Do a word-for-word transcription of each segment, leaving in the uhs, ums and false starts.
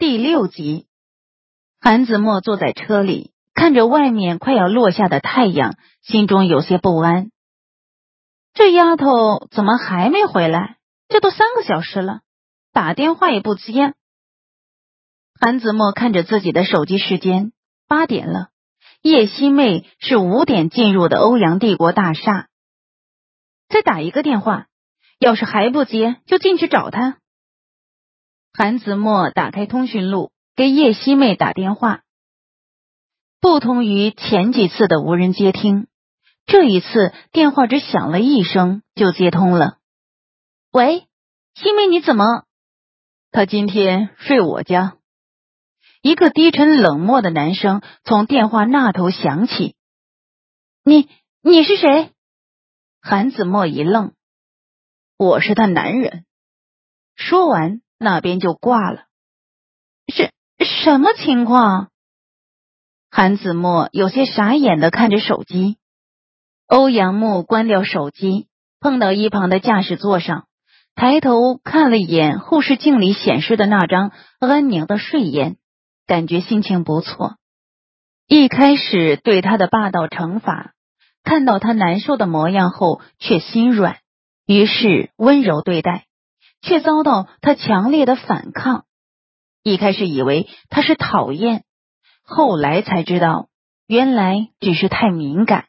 第六集。韩子墨坐在车里，看着外面快要落下的太阳，心中有些不安。这丫头怎么还没回来？这都三个小时了，打电话也不接。韩子墨看着自己的手机时间，八点了。叶希妹是五点进入的欧阳帝国大厦。再打一个电话，要是还不接，就进去找她。韩子墨打开通讯录，给叶希妹打电话。不同于前几次的无人接听，这一次电话只响了一声就接通了。喂，希妹你怎么？她今天睡我家。一个低沉冷漠的男声从电话那头响起。你你是谁？韩子墨一愣。我是他男人。说完那边就挂了。是什么情况？韩子墨有些傻眼地看着手机。欧阳木关掉手机，碰到一旁的驾驶座上，抬头看了一眼后视镜里显示的那张安宁的睡颜，感觉心情不错。一开始对他的霸道惩罚，看到他难受的模样后却心软，于是温柔对待，却遭到他强烈的反抗。一开始以为他是讨厌，后来才知道原来只是太敏感。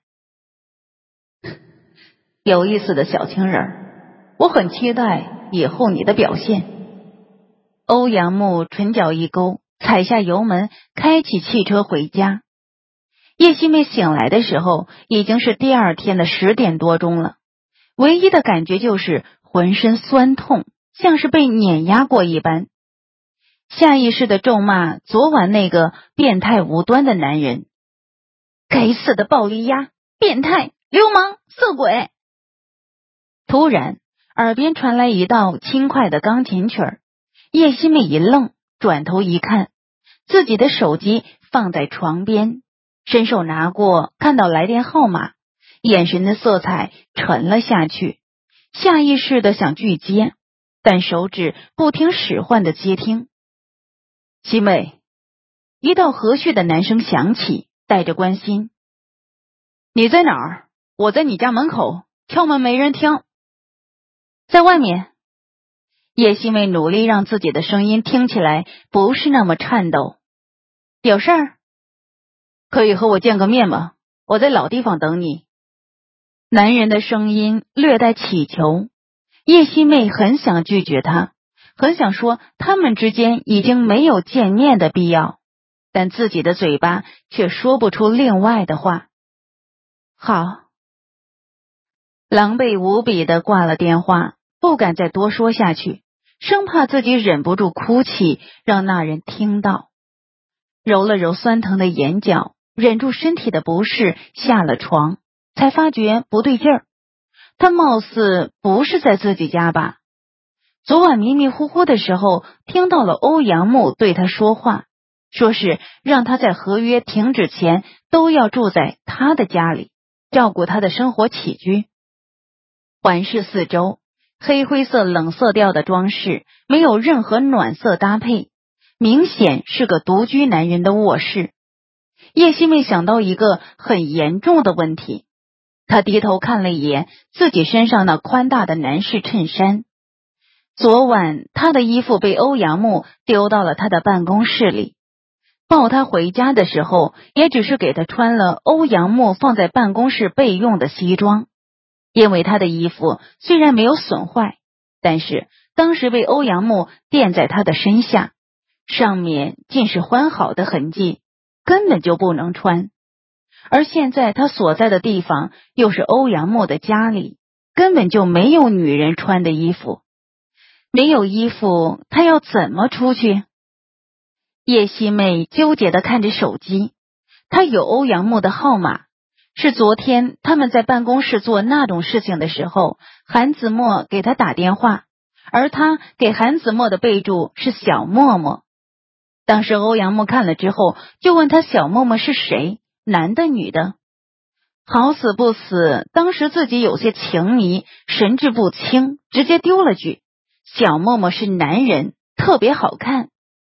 有意思的小情人，我很期待以后你的表现。欧阳木唇角一勾，踩下油门，开启汽车回家。叶希妹醒来的时候已经是第二天的十点多钟了，唯一的感觉就是浑身酸痛，像是被碾压过一般。下意识的咒骂昨晚那个变态无端的男人。该死的暴力鸭，变态，流氓，色鬼。突然耳边传来一道轻快的钢琴曲儿，叶希妹一愣，转头一看，自己的手机放在床边，伸手拿过，看到来电号码，眼神的色彩沉了下去，下意识的想拒接，但手指不听使唤的接听。希妹，一道和煦的男声响起，带着关心。你在哪儿？我在你家门口，敲门没人听。在外面。叶希妹努力让自己的声音听起来不是那么颤抖。有事儿？可以和我见个面吗？我在老地方等你。男人的声音略带乞求，叶希妹很想拒绝他，很想说他们之间已经没有见面的必要，但自己的嘴巴却说不出另外的话。好。狼狈无比地挂了电话，不敢再多说下去，生怕自己忍不住哭泣，让那人听到。揉了揉酸疼的眼角，忍住身体的不适，下了床，才发觉不对劲儿。他貌似不是在自己家吧？昨晚迷迷糊糊的时候，听到了欧阳木对他说话，说是让他在合约停止前都要住在他的家里，照顾他的生活起居。环视四周，黑灰色冷色调的装饰，没有任何暖色搭配，明显是个独居男人的卧室。叶希妹想到一个很严重的问题，她低头看了一眼自己身上那宽大的男士衬衫。昨晚她的衣服被欧阳木丢到了他的办公室里，抱他回家的时候也只是给他穿了欧阳木放在办公室备用的西装。因为他的衣服虽然没有损坏，但是当时被欧阳木垫在他的身下，上面尽是换好的痕迹，根本就不能穿。而现在他所在的地方又是欧阳木的家里，根本就没有女人穿的衣服。没有衣服，他要怎么出去？叶希妹纠结地看着手机，她有欧阳木的号码，是昨天他们在办公室做那种事情的时候，韩子墨给他打电话，而他给韩子墨的备注是小默默。当时欧阳木看了之后，就问他小默默是谁，男的女的。好死不死，当时自己有些情迷，神志不清，直接丢了句小默默是男人，特别好看。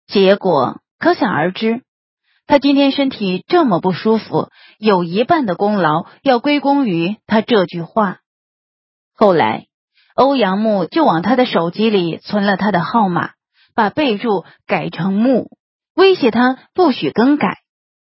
结果可想而知，他今天身体这么不舒服，有一半的功劳要归功于他这句话。后来欧阳木就往他的手机里存了他的号码，把备注改成木，威胁他不许更改。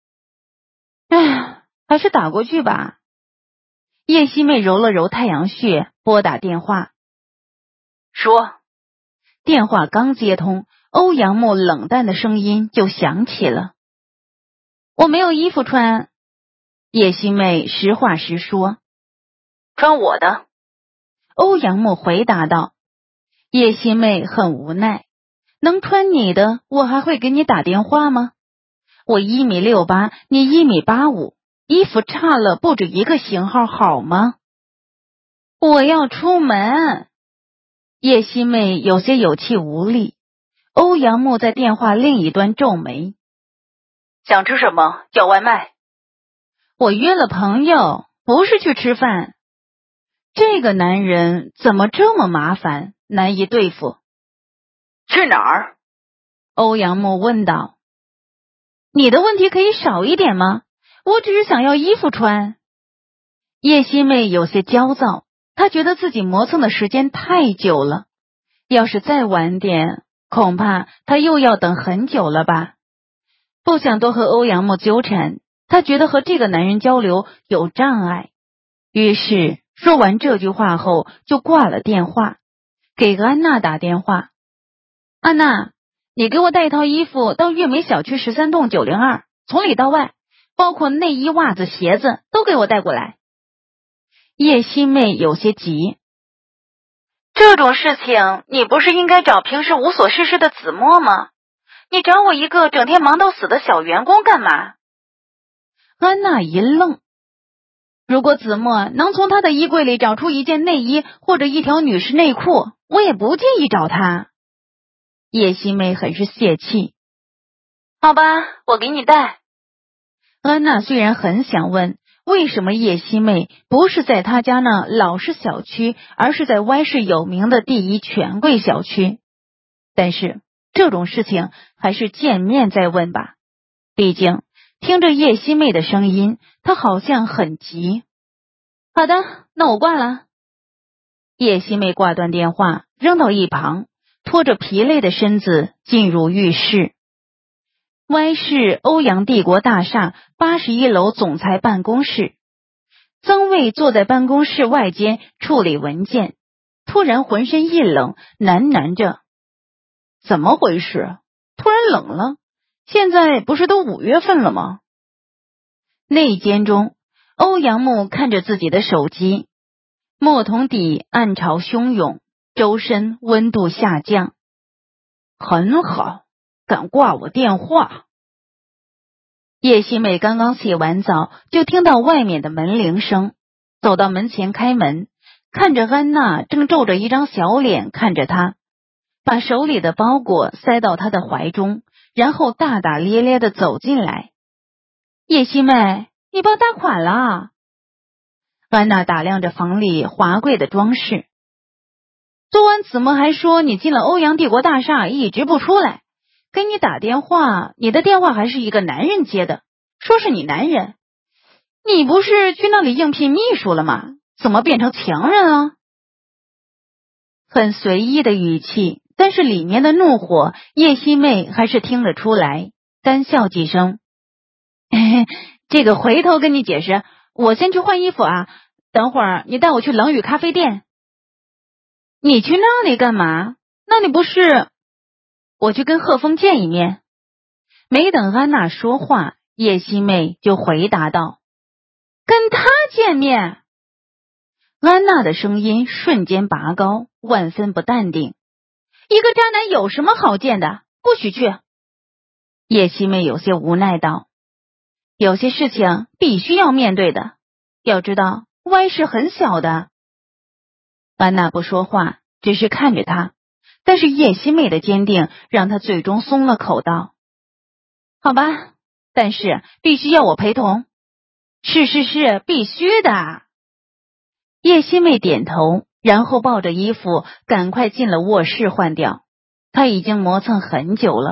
唉，还是打过去吧。叶希妹揉了揉太阳穴，拨打电话。说。电话刚接通，欧阳木冷淡的声音就响起了。我没有衣服穿。叶希妹实话实说。穿我的。欧阳木回答道。叶希妹很无奈，能穿你的，我还会给你打电话吗？我一米六八，你一米八五，衣服差了不止一个型号，好吗？我要出门。叶希妹有些有气无力。欧阳木在电话另一端皱眉。想吃什么？叫外卖。我约了朋友，不是去吃饭。这个男人怎么这么麻烦，难以对付？去哪儿？欧阳木问道。你的问题可以少一点吗？我只是想要衣服穿。叶希妹有些焦躁，她觉得自己磨蹭的时间太久了，要是再晚点，恐怕她又要等很久了吧。不想多和欧阳木纠缠，她觉得和这个男人交流有障碍，于是说完这句话后就挂了电话，给安娜打电话。安娜，你给我带一套衣服到月美小区十三栋九零二，从里到外，包括内衣、袜子、鞋子都给我带过来。叶希妹有些急。这种事情你不是应该找平时无所事事的子墨吗？你找我一个整天忙到死的小员工干嘛？安娜一愣。如果子墨能从他的衣柜里找出一件内衣或者一条女士内裤，我也不介意找他。叶希妹很是泄气。好吧，我给你带。安娜虽然很想问，为什么叶希妹不是在她家那老式小区，而是在歪市有名的第一权贵小区，但是这种事情还是见面再问吧。毕竟听着叶希妹的声音，她好像很急。好的，那我挂了。叶希妹挂断电话，扔到一旁，拖着疲累的身子进入浴室。歪市欧阳帝国大厦八十一楼总裁办公室，曾卫坐在办公室外间处理文件，突然浑身一冷，喃喃着：怎么回事？突然冷了？现在不是都五月份了吗？内间中，欧阳木看着自己的手机，墨桶底暗潮汹涌，周身温度下降。很好，敢挂我电话。叶希妹刚刚洗完澡，就听到外面的门铃声，走到门前开门，看着安娜正皱着一张小脸看着她，把手里的包裹塞到她的怀中，然后大大咧咧地走进来。叶希妹，你包大款了。安娜打量着房里华贵的装饰。昨晚子墨还说你进了欧阳帝国大厦一直不出来，给你打电话，你的电话还是一个男人接的，说是你男人。你不是去那里应聘秘书了吗？怎么变成强人了？很随意的语气，但是里面的怒火叶希妹还是听得出来，干笑几声。嘿嘿，这个回头跟你解释，我先去换衣服啊，等会儿你带我去冷雨咖啡店。你去那里干嘛？那里不是……我去跟贺峰见一面。没等安娜说话，叶希妹就回答道：跟他见面。安娜的声音瞬间拔高，万分不淡定。一个渣男有什么好见的？不许去。叶希妹有些无奈道：有些事情必须要面对的，要知道歪是很小的。安娜不说话，只是看着他，但是叶希妹的坚定让他最终松了口道：好吧，但是必须要我陪同。是是是，必须的。叶希妹点头，然后抱着衣服赶快进了卧室换掉。她已经磨蹭很久了，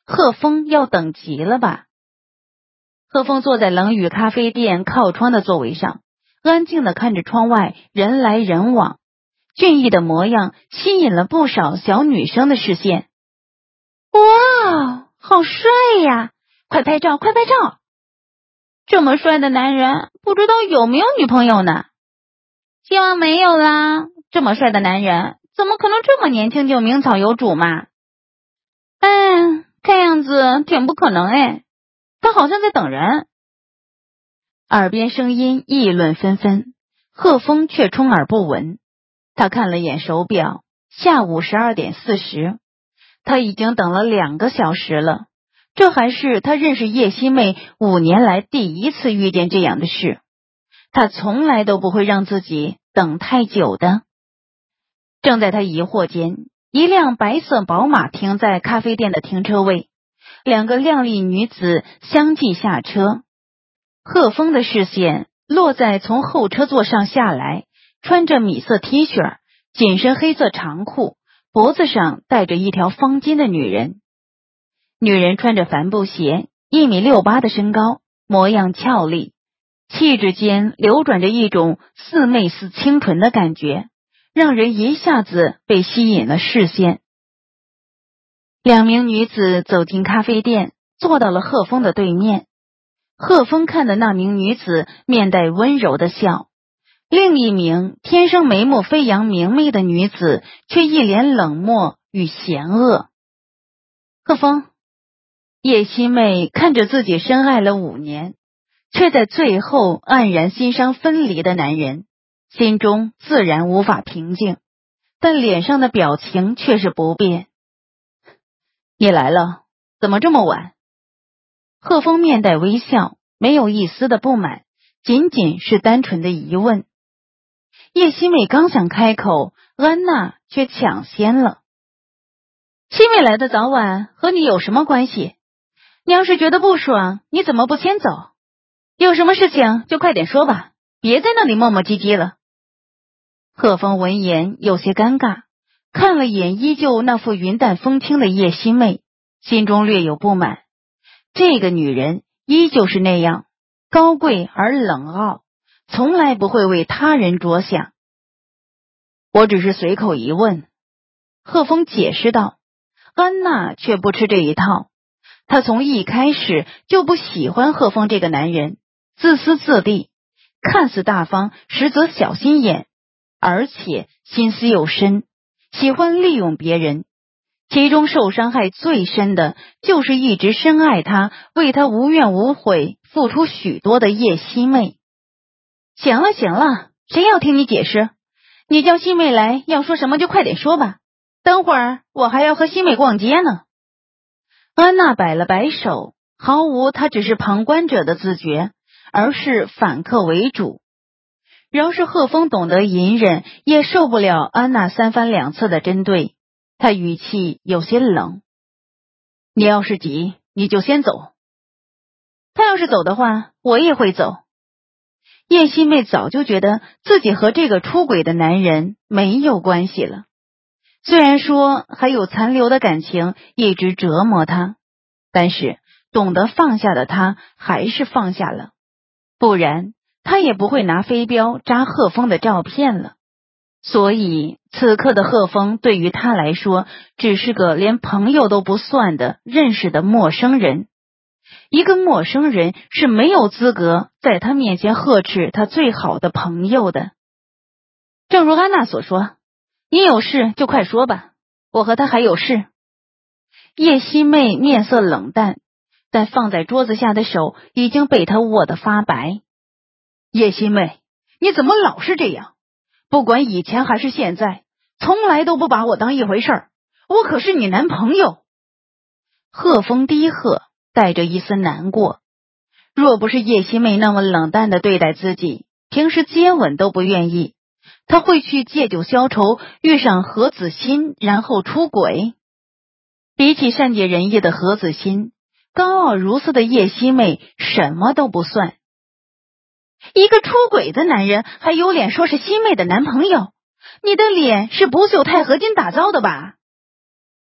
贺峰要等急了吧？贺峰坐在冷雨咖啡店靠窗的座位上，安静地看着窗外人来人往，俊逸的模样吸引了不少小女生的视线。哇，好帅呀！快拍照，快拍照！这么帅的男人，不知道有没有女朋友呢？希望没有啦，这么帅的男人，怎么可能这么年轻就名草有主嘛？哎，看样子挺不可能哎，他好像在等人。耳边声音议论纷纷，贺峰却充耳不闻。他看了眼手表，下午十二点四十，他已经等了两个小时了。这还是他认识叶希妹五年来第一次遇见这样的事，他从来都不会让自己等太久的。正在他疑惑间，一辆白色宝马停在咖啡店的停车位，两个靓丽女子相继下车。贺峰的视线落在从后车座上下来，穿着米色 T 恤、紧身黑色长裤，脖子上戴着一条方巾的女人。女人穿着帆布鞋，一米六八的身高，模样俏丽，气质间流转着一种似媚似清纯的感觉，让人一下子被吸引了视线。两名女子走进咖啡店，坐到了贺峰的对面。贺峰看的那名女子面带温柔的笑，另一名天生眉目飞扬明媚的女子却一脸冷漠与嫌恶。贺峰，叶希妹看着自己深爱了五年，却在最后黯然心伤分离的男人，心中自然无法平静，但脸上的表情却是不变。你来了，怎么这么晚？贺峰面带微笑，没有一丝的不满，仅仅是单纯的疑问。叶希妹刚想开口，安娜却抢先了。希妹来的早晚和你有什么关系？你要是觉得不爽，你怎么不先走？有什么事情就快点说吧，别在那里磨磨唧唧了。贺峰闻言有些尴尬，看了眼依旧那副云淡风轻的叶希妹，心中略有不满。这个女人依旧是那样高贵而冷傲，从来不会为他人着想。我只是随口一问。贺峰解释道。安娜却不吃这一套，她从一开始就不喜欢贺峰这个男人，自私自利，看似大方，实则小心眼，而且心思又深，喜欢利用别人。其中受伤害最深的就是一直深爱他，为他无怨无悔付出许多的叶希妹。行了行了，谁要听你解释？你叫希妹来，要说什么就快点说吧，等会儿我还要和希妹逛街呢。安娜摆了摆手，毫无她只是旁观者的自觉，而是反客为主。饶是贺峰懂得隐忍，也受不了安娜三番两次的针对。他语气有些冷。你要是急，你就先走。他要是走的话，我也会走。叶希妹早就觉得自己和这个出轨的男人没有关系了，虽然说还有残留的感情一直折磨他，但是懂得放下的他还是放下了，不然他也不会拿飞镖扎贺峰的照片了。所以此刻的贺峰对于他来说只是个连朋友都不算的认识的陌生人，一个陌生人是没有资格在他面前呵斥他最好的朋友的。正如安娜所说，你有事就快说吧，我和他还有事。叶希妹面色冷淡，但放在桌子下的手已经被他握得发白。叶希妹，你怎么老是这样？不管以前还是现在，从来都不把我当一回事儿，我可是你男朋友。贺峰低喝，带着一丝难过。若不是叶希妹那么冷淡的对待自己，平时接吻都不愿意，他会去借酒消愁，遇上何子欣然后出轨？比起善解人意的何子欣，高傲如斯的叶希妹什么都不算。一个出轨的男人还有脸说是希妹的男朋友？你的脸是不锈钛合金打造的吧？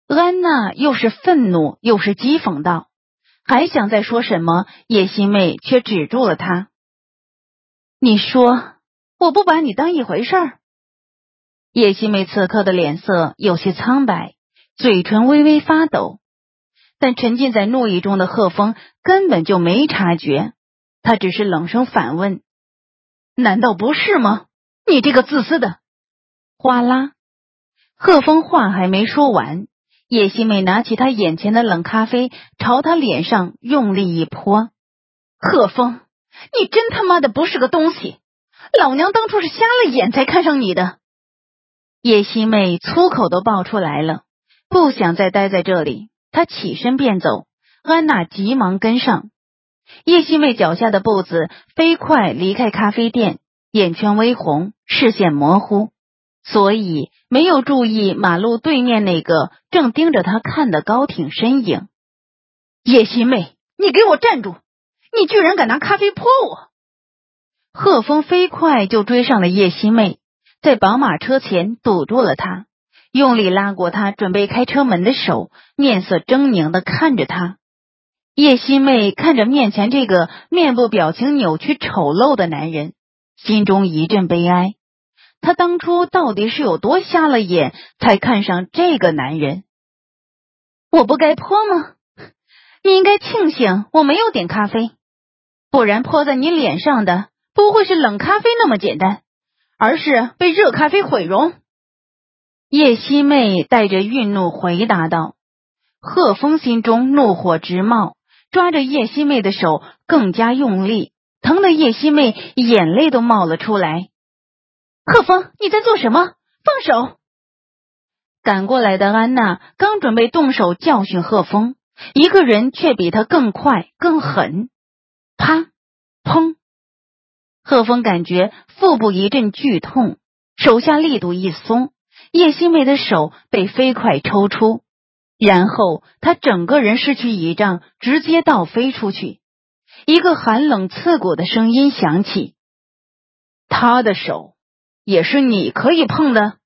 安娜又是愤怒又是讥讽道，还想再说什么，叶欣妹却止住了她。你说我不把你当一回事儿？叶欣妹此刻的脸色有些苍白，嘴唇微微发抖，但沉浸在怒意中的贺峰根本就没察觉，他只是冷声反问，难道不是吗？你这个自私的！哗啦，贺峰话还没说完，叶欣妹拿起他眼前的冷咖啡，朝他脸上用力一泼。贺峰，你真他妈的不是个东西，老娘当初是瞎了眼才看上你的。叶欣妹粗口都爆出来了，不想再待在这里，她起身便走，安娜急忙跟上。叶欣妹脚下的步子飞快离开咖啡店，眼圈微红，视线模糊，所以没有注意马路对面那个正盯着她看的高挺身影。叶欣妹，你给我站住！你居然敢拿咖啡泼我！贺峰飞快就追上了叶欣妹，在宝马车前堵住了她，用力拉过她准备开车门的手，面色狰狞地看着她。叶欣妹看着面前这个面部表情扭曲丑陋的男人，心中一阵悲哀。她当初到底是有多瞎了眼，才看上这个男人？我不该泼吗？你应该庆幸我没有点咖啡，不然泼在你脸上的不会是冷咖啡那么简单，而是被热咖啡毁容。叶欣妹带着愠怒回答道。贺峰心中怒火直冒，抓着叶欣妹的手更加用力，疼得叶欣妹眼泪都冒了出来。贺峰，你在做什么？放手！赶过来的安娜刚准备动手教训贺峰，一个人却比他更快更狠。啪砰，贺峰感觉腹部一阵剧痛，手下力度一松，叶欣妹的手被飞快抽出，然后他整个人失去倚仗，直接倒飞出去。一个寒冷刺骨的声音响起，他的手也是你可以碰的。